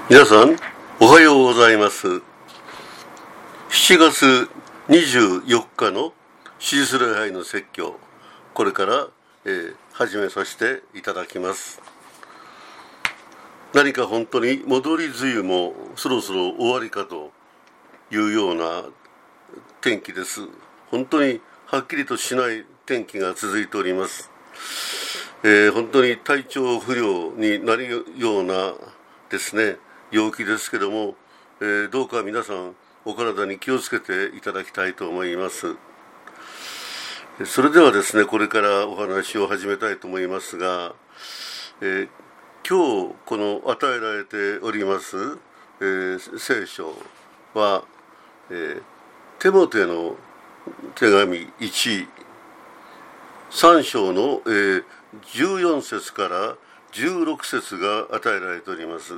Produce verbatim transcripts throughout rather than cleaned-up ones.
皆さんおはようございます。しちがつにじゅうよっかのシース礼拝の説教、これから、えー、始めさせていただきます。何か本当に戻り梅雨もそろそろ終わりかというような天気です。本当にはっきりとしない天気が続いております。えー、本当に体調不良になるようなですね陽気ですけども、えー、どうか皆さんお体に気をつけていただきたいと思います。それではですね、これからお話を始めたいと思いますが、えー、今日この与えられております、えー、聖書は、えー、テモテの手紙いち、さん章の、えー、じゅうよん節からじゅうろく節が与えられております。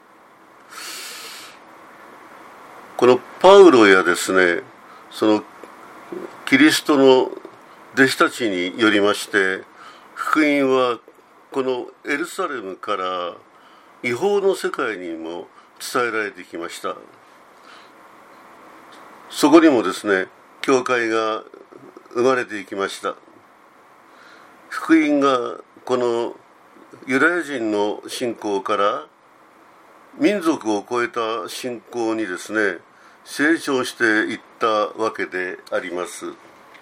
このパウロやですね、そのキリストの弟子たちによりまして、福音はこのエルサレムから違法の世界にも伝えられてきました。そこにもですね、教会が生まれていきました。福音がこのユダヤ人の信仰から民族を超えた信仰にですね、成長していったわけであります。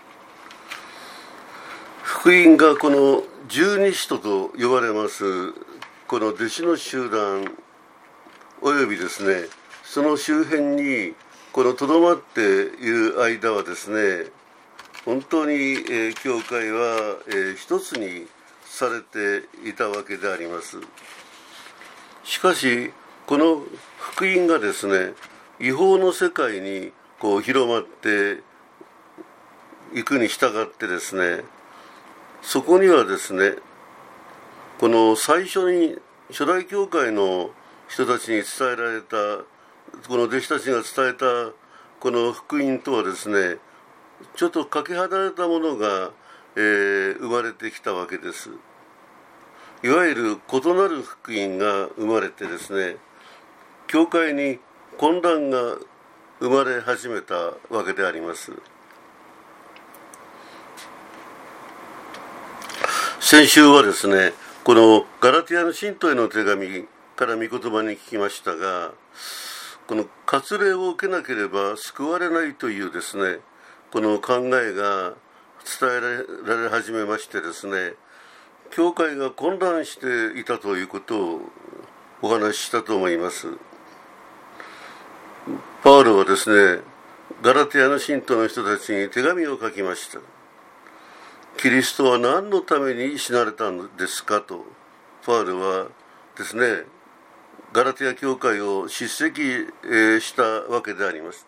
福音がこの十二使徒と呼ばれますこの弟子の集団およびですね、その周辺にこのとどまっている間はですね、本当に、えー、教会は、えー、一つにされていたわけであります。しかしこの福音がですね、違法の世界にこう広まっていくに従ってですね、そこにはですね、この最初に初代教会の人たちに伝えられたこの弟子たちが伝えたこの福音とはですね、ちょっとかけ離れたものが、えー、生まれてきたわけです。いわゆる異なる福音が生まれてですね、教会に混乱が生まれ始めたわけであります。先週はですね、このガラティアの信徒への手紙から御言葉に聞きましたが、この割礼を受けなければ救われないというですね、この考えが伝えられ始めましてですね、教会が混乱していたということをお話ししたと思います。パウロはですね、ガラティアの信徒の人たちに手紙を書きました。キリストは何のために死なれたのですかと、パウロはですね、ガラティア教会を叱責したわけであります。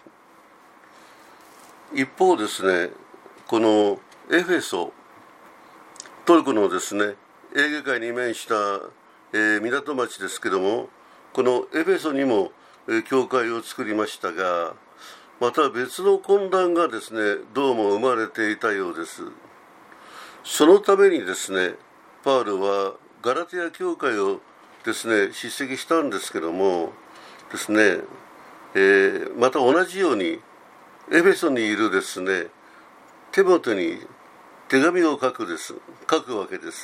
一方ですね、このエフェソ、トルコのですね、エーゲ海に面した、えー、港町ですけども、このエフェソにも、えー、教会を作りましたが、また別の混乱がですね、どうも生まれていたようです。そのためにですね、パウロはガラティア教会をですね、叱責したんですけどもですね、えー、また同じようにエフェソにいるですね、テモテに手紙を書くです書くわけです。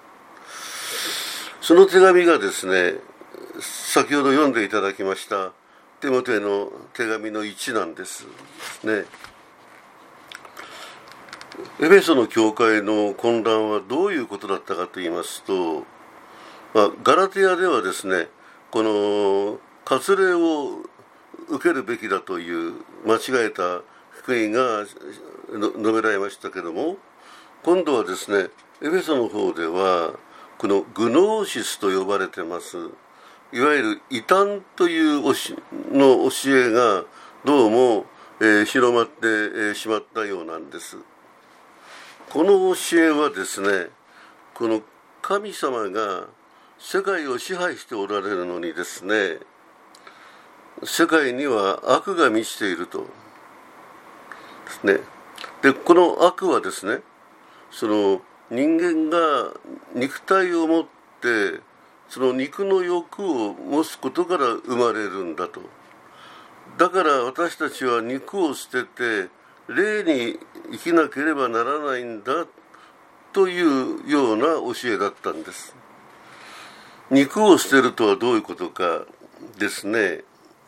その手紙がですね、先ほど読んでいただきましたテモテの手紙のいちなんですね。エフェソの教会の混乱はどういうことだったかと言いますと、まあ、ガラティアではですね、この割礼を受けるべきだという間違えた福音が述べられましたけども、今度はですね、エフェソの方ではこのグノーシスと呼ばれてます、いわゆる異端というの教えがどうも、えー、広まって、えー、しまったようなんです。この教えはですね、この神様が世界を支配しておられるのにですね、世界には悪が満ちているとですね。で、この悪はですね、その人間が肉体を持ってその肉の欲を持つことから生まれるんだと。だから私たちは肉を捨てて霊に生きなければならないんだというような教えだったんです。肉を捨てるとはどういうことかですね。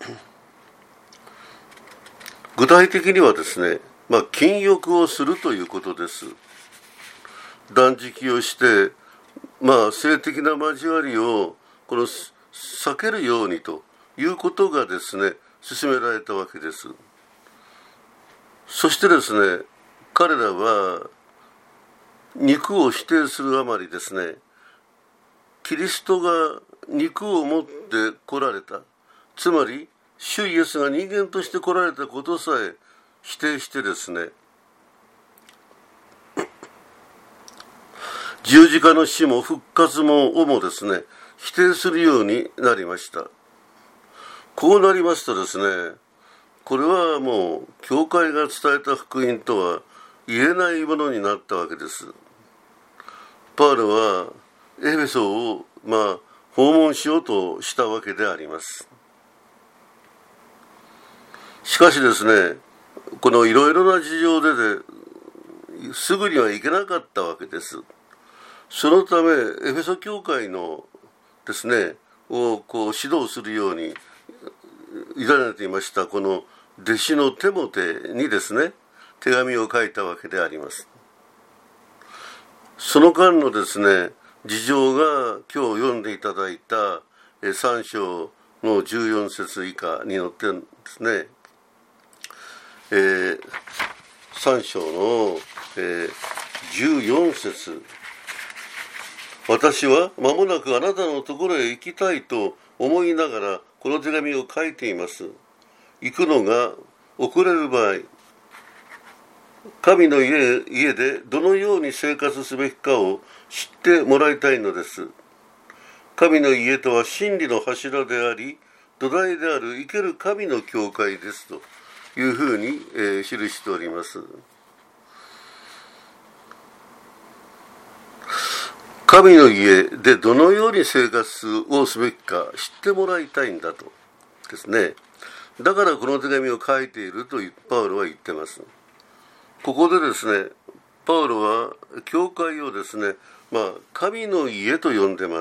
具体的にはですね、まあ、禁欲をするということです。断食をして、まあ、性的な交わりをこの避けるようにということがですね、勧められたわけです。そしてですね、彼らは肉を否定するあまりですね、キリストが肉を持って来られた、つまり主イエスが人間として来られたことさえ否定してですね、十字架の死も復活もをもですね、否定するようになりました。こうなりますとですね、これはもう教会が伝えた福音とは言えないものになったわけです。パウロはエフェソをまあ訪問しようとしたわけであります。しかしですね、このいろいろな事情でですぐには行けなかったわけです。そのためエフェソ教会のですねをこう指導するように委ねていましたこの弟子のテモテにですね手紙を書いたわけであります。その間のですね事情が今日読んでいただいたさん章のじゅうよん節以下に載っているんですね。えー、さん章の、えー、じゅうよん節、私は間もなくあなたのところへ行きたいと思いながらこの手紙を書いています。行くのが遅れる場合、神の 家, 家でどのように生活すべきかを知ってもらいたいのです。神の家とは真理の柱であり、土台である生ける神の教会ですというふうに、えー、記しております。神の家でどのように生活をすべきか知ってもらいたいんだとですね。だからこの手紙を書いているとパウロは言ってます。ここでですね、パウロは教会をですね、まあ神の家と呼んでます。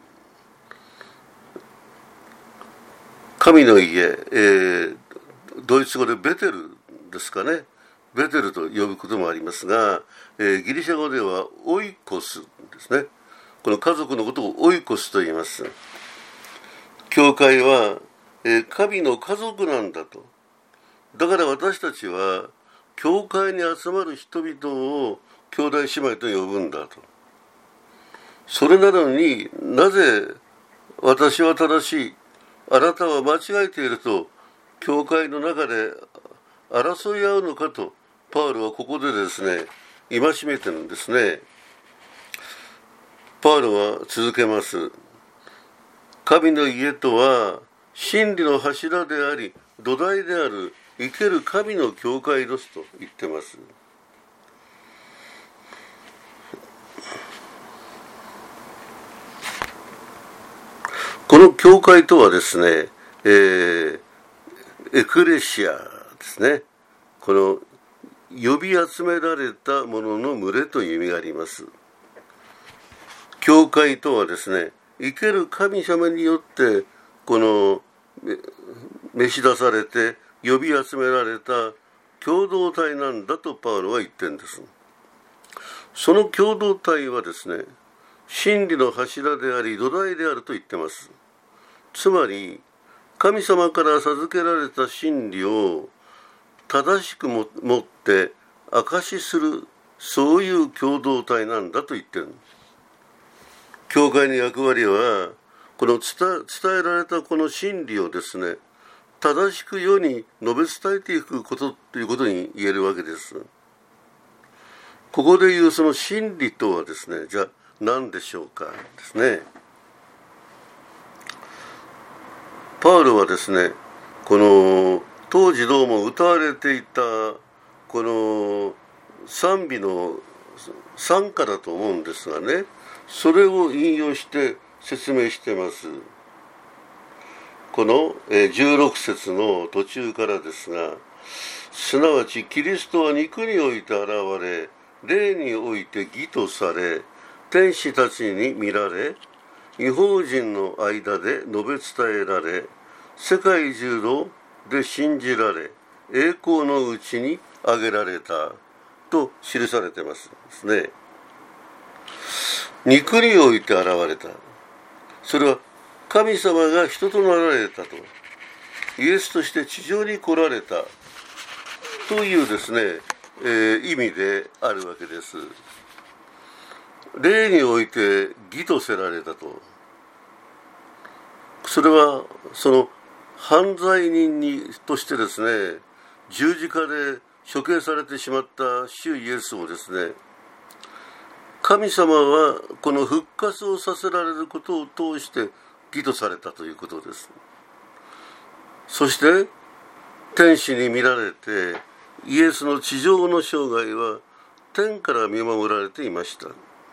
神の家、えー、ドイツ語でベテルですかね。ベテルと呼ぶこともありますが、えー、ギリシャ語ではオイコスですね。この家族のことをオイコスと言います。教会は、えー、神の家族なんだと。だから私たちは教会に集まる人々を兄弟姉妹と呼ぶんだと。それなのになぜ私は正しい、あなたは間違えていると教会の中で争い合うのかとパウロはここでですね戒めてるんですね。パウロは続けます。神の家とは真理の柱であり土台である生ける神の教会ですと言ってます。この教会とはですね、えー、エクレシアですね。この呼び集められた者の群れという意味があります。教会とはですね、生ける神様によってこの召し出されて呼び集められた共同体なんだとパウロは言ってるんです。その共同体はですね、真理の柱であり土台であると言ってます。つまり神様から授けられた真理を正しくもって証しする、そういう共同体なんだと言ってるんです。教会の役割はこの 伝, 伝えられたこの真理をですね正しく世に述べ伝えていくことということに言えるわけです。ここでいうその真理とはですね、じゃあ何でしょうかですね。パウロはですね、この当時どうも歌われていたこの賛美の賛歌だと思うんですがね、それを引用して説明しています。このじゅうろく節の途中からですが、すなわちキリストは肉において現れ、霊において義とされ、天使たちに見られ、異邦人の間で述べ伝えられ、世界中で信じられ、栄光のうちに挙げられたと記されてますですね。肉において現れた。それは神様が人となられたと、イエスとして地上に来られたというですね、えー、意味であるわけです。霊において義とせられたと。それはその犯罪人にとしてですね、十字架で処刑されてしまった主イエスをですね、神様はこの復活をさせられることを通して義とされたということです。そして天使に見られて、イエスの地上の生涯は天から見守られていました。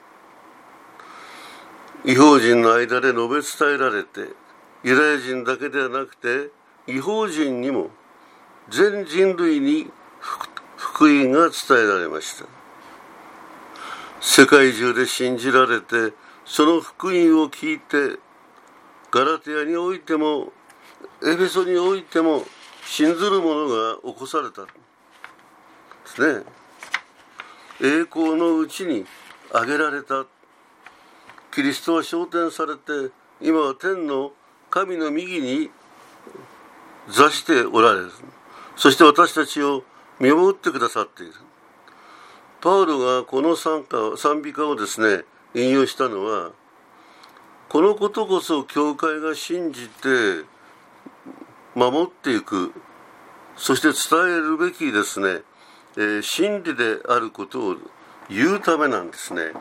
異邦人の間で述べ伝えられて、ユダヤ人だけではなくて異邦人にも全人類に福音が伝えられました。世界中で信じられて、その福音を聞いて、ガラテヤにおいてもエフェソにおいても信ずる者が起こされたですね。栄光のうちに挙げられた。キリストは昇天されて、今は天の神の右に座しておられる。そして私たちを見守ってくださっている。パウロがこの賛歌賛美歌をですね、引用したのは、このことこそ教会が信じて守っていく、そして伝えるべきですね、えー、真理であることを言うためなんですね。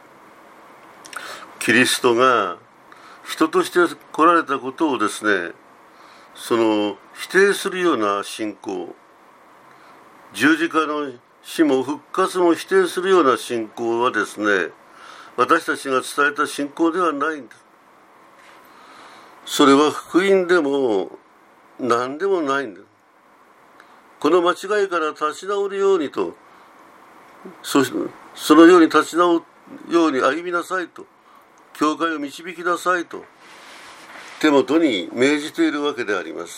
キリストが人として来られたことをですね、その否定するような信仰、十字架の死も復活も否定するような信仰はですね、私たちが伝えた信仰ではないんです。それは福音でも何でもないんです。この間違いから立ち直るようにと、そ, そのように立ち直るように歩みなさいと、教会を導きなさいと手元に命じているわけであります。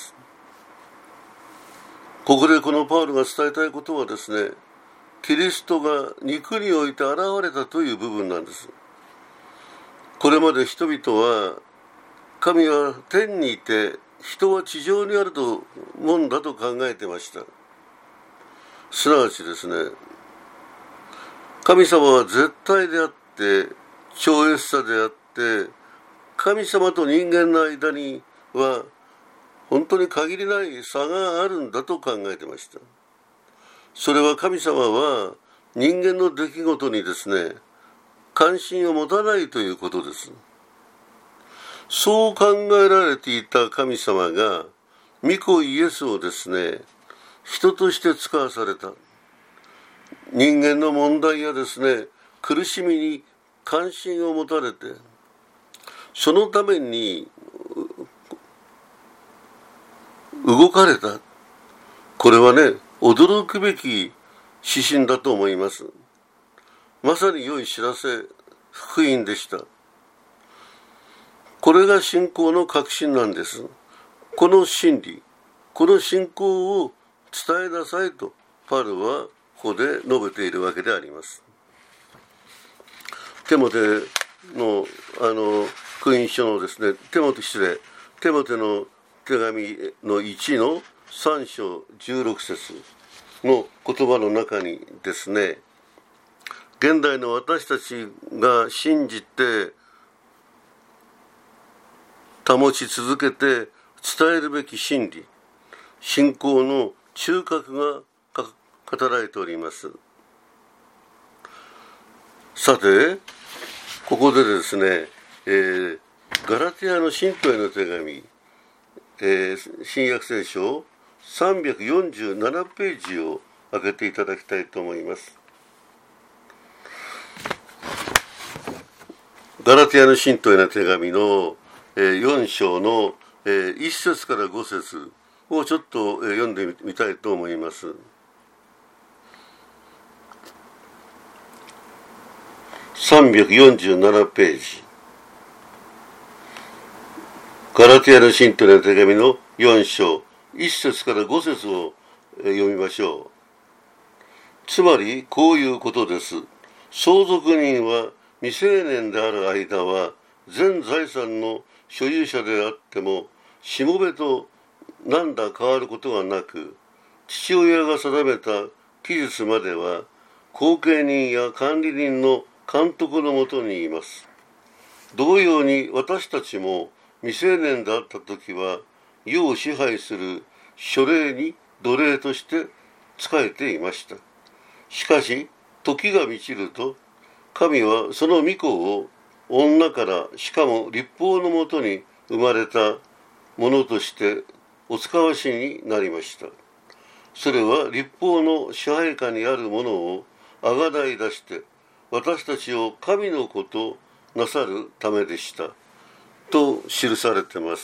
ここでこのパウロが伝えたいことはですね、キリストが肉において現れたという部分なんです。これまで人々は、神は天にいて人は地上にあるともんだと考えてました。すなわちですね、神様は絶対であって超越さであって、神様と人間の間には本当に限りない差があるんだと考えてました。それは神様は人間の出来事にですね、関心を持たないということです。そう考えられていた神様が御子イエスをですね、人として使わされた。人間の問題やですね、苦しみに関心を持たれて、そのために動かれた。これはね、驚くべき指針だと思います。まさに良い知らせ、福音でした。これが信仰の核心なんです。この真理、この信仰を伝えなさいとパウロはここで述べているわけであります。テモテのあの福音書のですね、テモテ失礼、テモテの手紙のいちのさん章じゅうろく節の言葉の中にですね、現代の私たちが信じて保ち続けて伝えるべき真理、信仰の中核が語られております。さて、ここでですね、えー、ガラテヤの信徒への手紙、えー、新約聖書さんびゃくよんじゅうななページを開けていただきたいと思います。 ガラテヤの信徒への手紙のよん章のいっ節からご節をちょっと読んでみたいと思います。さんびゃくよんじゅうななページ、ガラテヤの信徒への手紙のよん章いっ節からご節を読みましょう。つまりこういうことです。相続人は未成年である間は全財産の所有者であってもしもべと何ら変わることはなく、父親が定めた期日までは後継人や管理人の監督のもとにいます。同様に私たちも未成年であった時は世を支配する書令に奴隷として仕えていました。しかし時が満ちると神はその御子を女からしかも律法のもとに生まれたものとしてお使わしになりました。それは律法の支配下にあるものをあがない出して私たちを神の子となさるためでしたと記されてます。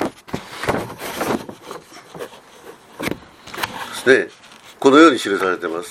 ですね。このように記されてます。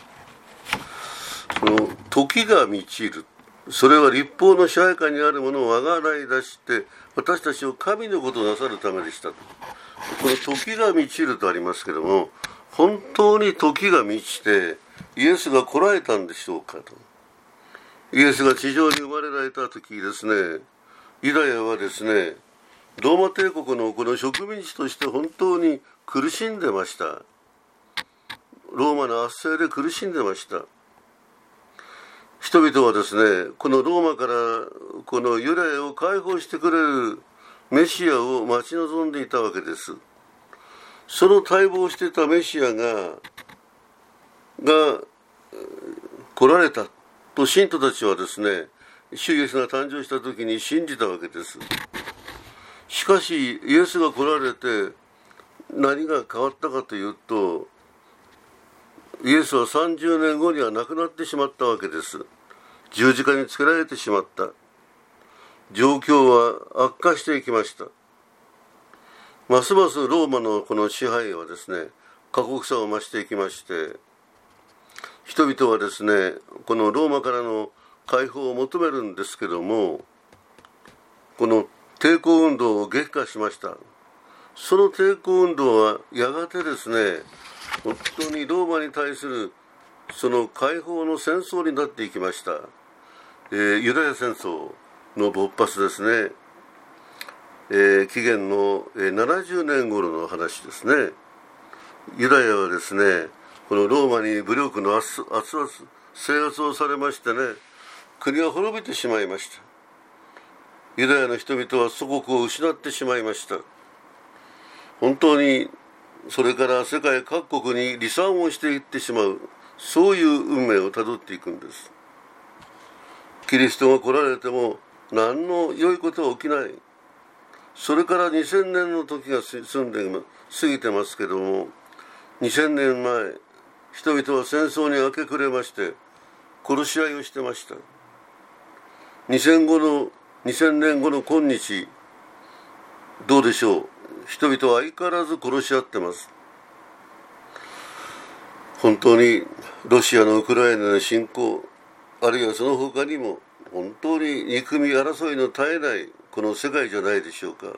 この時が満ちる、それは律法の支配下にあるものをあがない出して私たちを神のことをなさるためでしたと。この時が満ちるとありますけども、本当に時が満ちてイエスが来られたんでしょうかと。イエスが地上に生まれられた時ですね、ユダヤはですね、ローマ帝国のこの植民地として本当に苦しんでました。ローマの圧政で苦しんでました。人々はですね、このローマからこのユダヤを解放してくれるメシアを待ち望んでいたわけです。その待望していたメシアがが来られたと信徒たちはですね、主イエスが誕生した時に信じたわけです。しかしイエスが来られて何が変わったかというと、イエスはさんじゅうねんごには亡くなってしまったわけです。十字架につけられてしまった。状況は悪化していきました。ますますローマのこの支配はですね、過酷さを増していきまして、人々はですね、このローマからの解放を求めるんですけども、この抵抗運動を激化しました。その抵抗運動はやがてですね、本当にローマに対するその解放の戦争になっていきました。えー、ユダヤ戦争の勃発ですね。えー、紀元のななじゅうねん頃の話ですね。ユダヤはですね、このローマに武力の圧圧制圧をされましてね、国は滅びてしまいました。ユダヤの人々は祖国を失ってしまいました。本当にそれから世界各国に離散をしていってしまう、そういう運命をたどっていくんです。キリストが来られても何の良いことは起きない。それからにせんねんの時が過んで過ぎてますけども、にせんねんまえ人々は戦争に明け暮れまして殺し合いをしてました。にせんねんごの今日どうでしょう。人々は相変わらず殺し合ってます。本当にロシアのウクライナの侵攻、あるいはその他にも本当に憎み争いの絶えないこの世界じゃないでしょうか。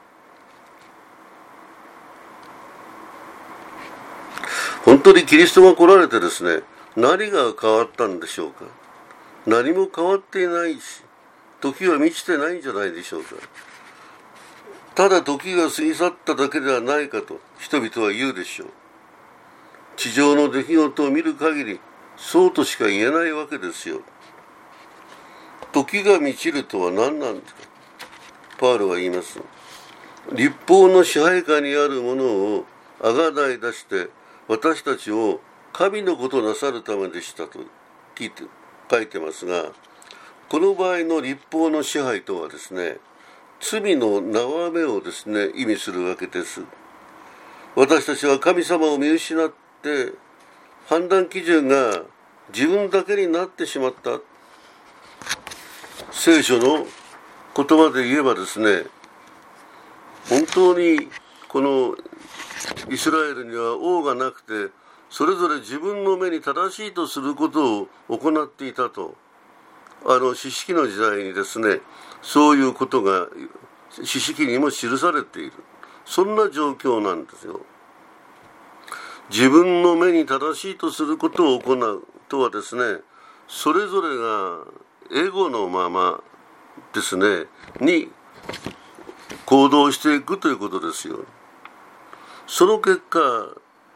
本当にキリストが来られてですね、何が変わったんでしょうか。何も変わっていないし、時は満ちてないんじゃないでしょうか。ただ時が過ぎ去っただけではないかと人々は言うでしょう。地上の出来事を見る限りそうとしか言えないわけですよ。時が満ちるとは何なんですか。パウロは言います。律法の支配下にあるものをあがない出して私たちを神のことなさるためでしたと聞いて書いてますが、この場合の律法の支配とはですね、罪の縄目をですね意味するわけです。私たちは神様を見失って判断基準が自分だけになってしまった。 聖書の言葉で言えばですね、本当にこのイスラエルには王がなくて、それぞれ自分の目に正しいとすることを行っていたと、あの四式の時代にですね、そういうことが四式にも記されている、そんな状況なんですよ。自分の目に正しいとすることを行うとはですね、それぞれがエゴのままですねに行動していくということですよ。その結果、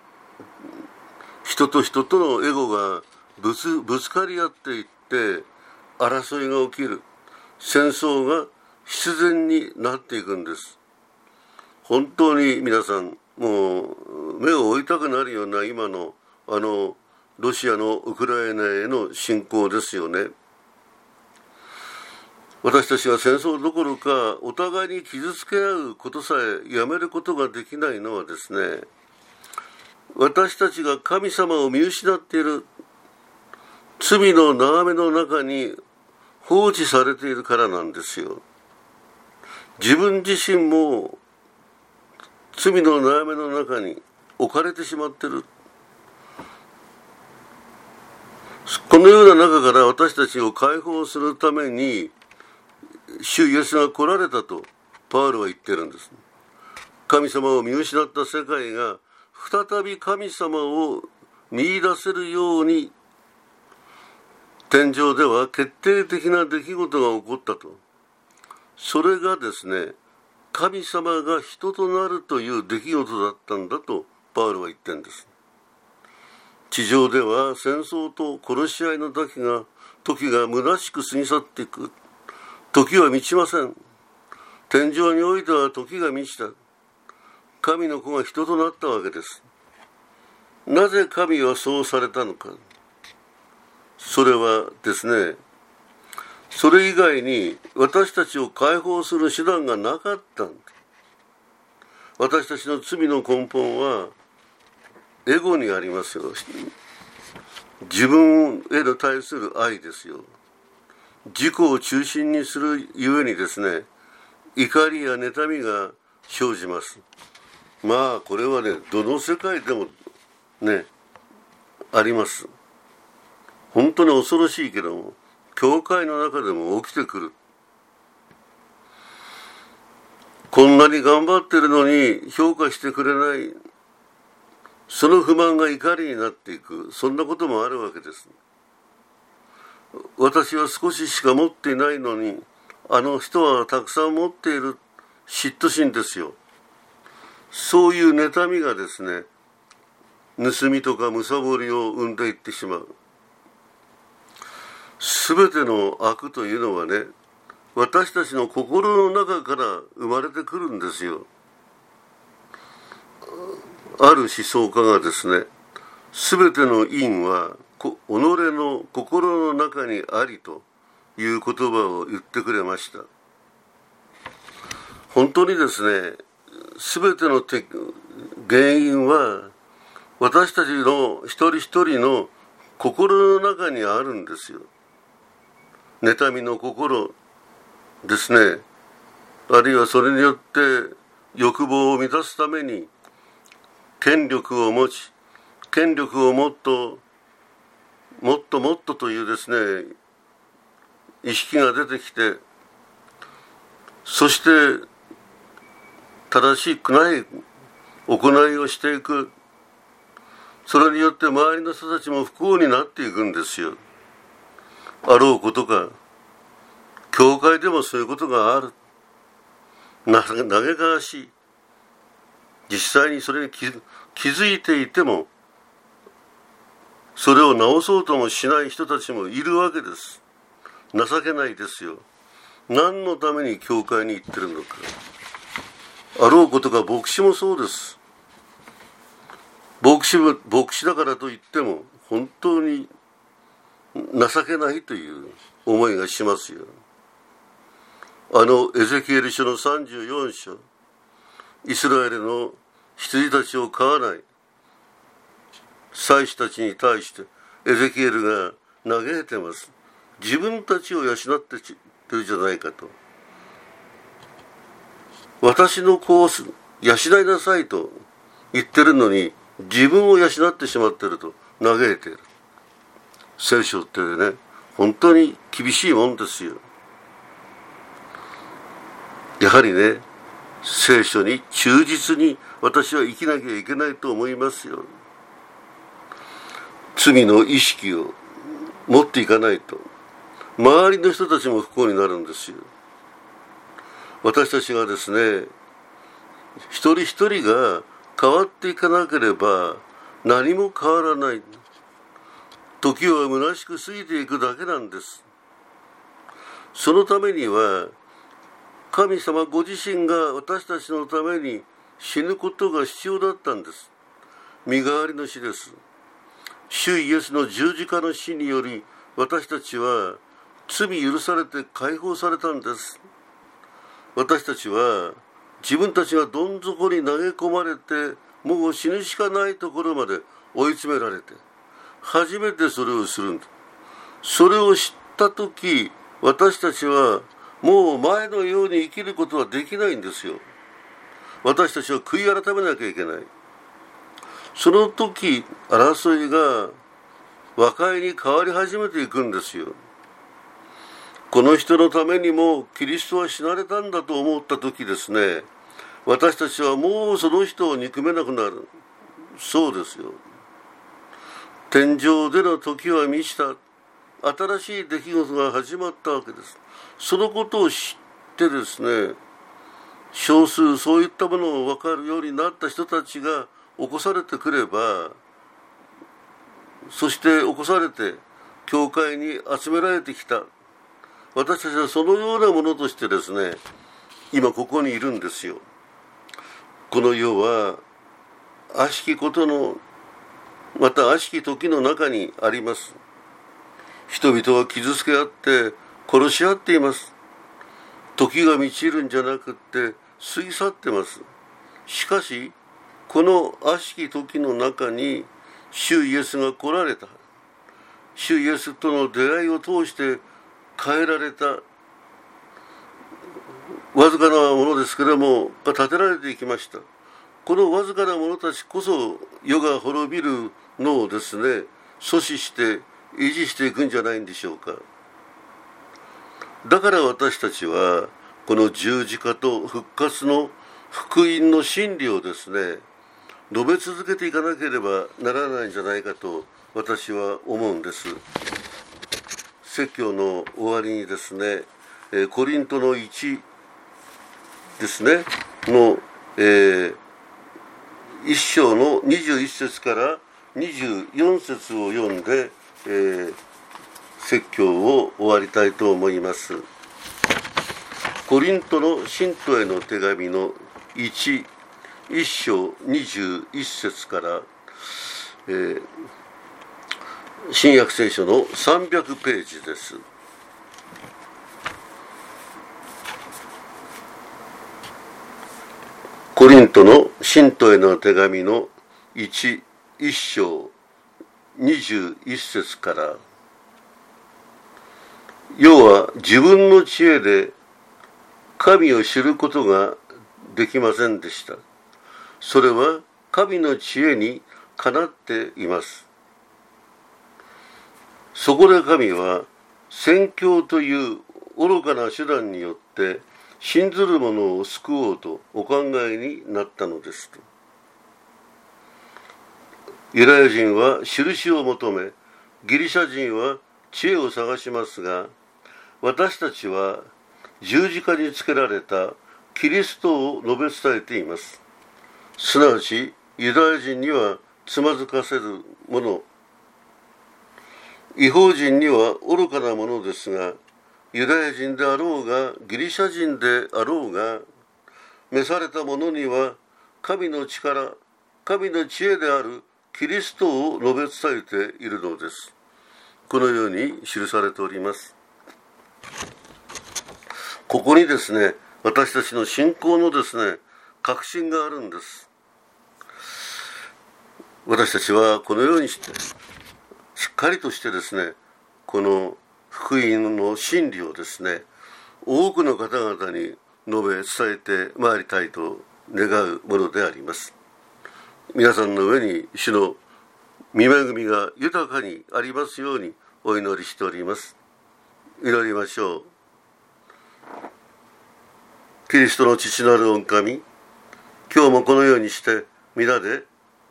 人と人とのエゴがぶつ、ぶつかり合っていって争いが起きる、戦争が必然になっていくんです。本当に皆さん、もう目を追いたくなるような今のあのロシアのウクライナへの侵攻ですよね。私たちは戦争どころかお互いに傷つけ合うことさえやめることができないのはですね、私たちが神様を見失っている、罪の眺めの中に放置されているからなんですよ。自分自身も罪の悩みの中に置かれてしまっている。このような中から私たちを解放するために主イエスが来られたとパウロは言っているんです。神様を見失った世界が再び神様を見出せるように、天上では決定的な出来事が起こったと。それがですね、神様が人となるという出来事だったんだとパウロは言ってるんです。地上では戦争と殺し合いの時が時が虚しく過ぎ去っていく。時は満ちません。天上においては時が満ちた。神の子が人となったわけです。なぜ神はそうされたのか。それはですね、それ以外に私たちを解放する手段がなかったんだ。私たちの罪の根本はエゴにありますよ。自分への対する愛ですよ。自己を中心にするゆえにですね、怒りや妬みが生じます。まあこれはね、どの世界でもねあります。本当に恐ろしいけども、教会の中でも起きてくる。こんなに頑張ってるのに評価してくれない、その不満が怒りになっていく、そんなこともあるわけです。私は少ししか持っていないのに、あの人はたくさん持っている、嫉妬心ですよ。そういう妬みがですね、盗みとか貪りを生んでいってしまう。すべての悪というのはね、私たちの心の中から生まれてくるんですよ。ある思想家がですね、すべての因は己の心の中にありという言葉を言ってくれました。本当にですね、すべての原因は私たちの一人一人の心の中にあるんですよ。妬みの心ですね。あるいはそれによって欲望を満たすために権力を持ち、権力をもっともっともっとというですね意識が出てきて、そして正しくない行いをしていく。それによって周りの人たちも不幸になっていくんですよ。あろうことか、教会でもそういうことがある。な嘆かわしい。実際にそれに気づいていても、それを直そうともしない人たちもいるわけです。情けないですよ。何のために教会に行ってるのか。あろうことか牧師もそうです。牧師も牧師だからといっても本当に情けないという思いがしますよ。あのエゼキエル書のさんじゅうよん章、イスラエルの羊たちを飼わない祭司たちに対してエゼキエルが嘆いてます。自分たちを養ってってるじゃないかと。私の子を養いなさいと言ってるのに、自分を養ってしまってると嘆いている。聖書ってね、本当に厳しいもんですよ。やはりね、聖書に忠実に私は生きなきゃいけないと思いますよ。罪の意識を持っていかないと、周りの人たちも不幸になるんですよ。私たちがですね、一人一人が変わっていかなければ何も変わらない。時は虚しく過ぎていくだけなんです。そのためには、神様ご自身が私たちのために死ぬことが必要だったんです。身代わりの死です。主イエスの十字架の死により、私たちは罪許されて解放されたんです。私たちは自分たちがどん底に投げ込まれて、もう死ぬしかないところまで追い詰められて、初めてそれをするんだ。それを知ったとき、私たちはもう前のように生きることはできないんですよ。私たちは悔い改めなきゃいけない。その時、争いが和解に変わり始めていくんですよ。この人のためにもキリストは死なれたんだと思った時ですね、私たちはもうその人を憎めなくなる。そうですよ。天上での時は満ちた。新しい出来事が始まったわけです。そのことを知ってですね、少数そういったものを分かるようになった人たちが起こされてくれば、そして起こされて教会に集められてきた私たちはそのようなものとしてですね、今ここにいるんですよ。この世は悪しきことの、また悪しき時の中にあります。人々は傷つけ合って殺し合っています。時が満ちるんじゃなくって過ぎ去ってます。しかしこの悪しき時の中に主イエスが来られた。主イエスとの出会いを通して変えられた、わずかなものですけれどもが立てられていきました。このわずかな者たちこそ世が滅びるのをですね、阻止して維持していくんじゃないんでしょうか。だから私たちはこの十字架と復活の福音の真理をですね、述べ続けていかなければならないんじゃないかと私は思うんです。説教の終わりにですね、コリントのいちですねの、えー、いっ章のにじゅういっ節からにじゅうよん節を読んで、えー、説教を終わりたいと思います。コリントの信徒への手紙のいち、いっ章にじゅういっ節から、えー、新約聖書のさんびゃくページです。コリントの信徒への手紙のいち、いっ章にじゅういっ節から、要は自分の知恵で神を知ることができませんでした。それは神の知恵にかなっています。そこで神は宣教という愚かな手段によって信ずる者を救おうとお考えになったのですと。ユダヤ人は印を求め、ギリシャ人は知恵を探しますが、私たちは十字架につけられたキリストを述べ伝えています。すなわちユダヤ人にはつまずかせるもの、異邦人には愚かなものですが、ユダヤ人であろうがギリシャ人であろうが、召された者には神の力、神の知恵であるキリストを述べ伝えているのです。このように記されております。ここにですね、私たちの信仰のですね、確信があるんです。私たちはこのようにしてしっかりとしてですね、この福音の真理をですね、 多くの方々に述べ伝えてまいりたいと願うものであります。皆さんの上に主の御恵みが豊かにありますようにお祈りしております。祈りましょう。キリストの父なる御神、今日もこのようにして皆で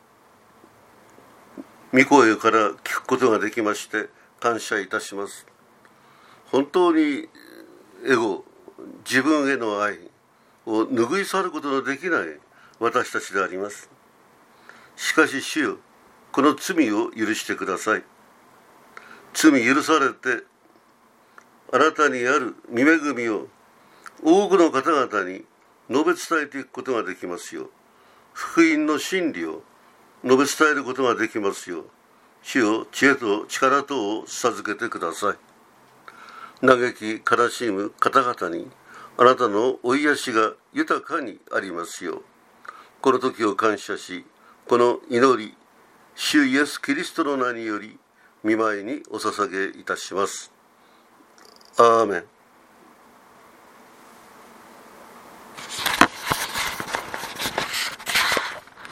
御声から聞くことができまして感謝いたします。本当にエゴ、自分への愛を拭い去ることのできない私たちであります。しかし主よ、この罪を許してください。罪許されて、あなたにある御恵みを多くの方々に述べ伝えていくことができますよう、福音の真理を述べ伝えることができますよう、主よ、知恵と力とを授けてください。嘆き悲しむ方々にあなたのお癒しが豊かにありますよう、この時を感謝し、この祈り、主イエスキリストの名により御前にお捧げいたします。アーメン。